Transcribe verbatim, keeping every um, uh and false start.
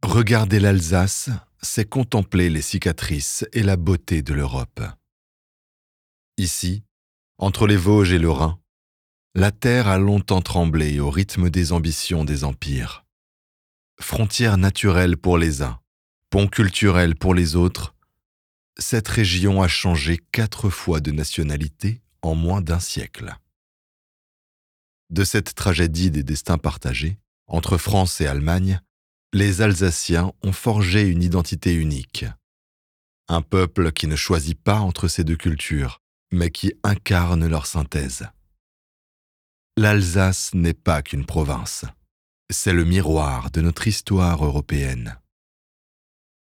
Regarder l'Alsace, c'est contempler les cicatrices et la beauté de l'Europe. Ici, entre les Vosges et le Rhin, la terre a longtemps tremblé au rythme des ambitions des empires. Frontière naturelle pour les uns, pont culturel pour les autres, cette région a changé quatre fois de nationalité en moins d'un siècle. De cette tragédie des destins partagés, entre France et Allemagne, les Alsaciens ont forgé une identité unique. Un peuple qui ne choisit pas entre ces deux cultures, mais qui incarne leur synthèse. L'Alsace n'est pas qu'une province. C'est le miroir de notre histoire européenne.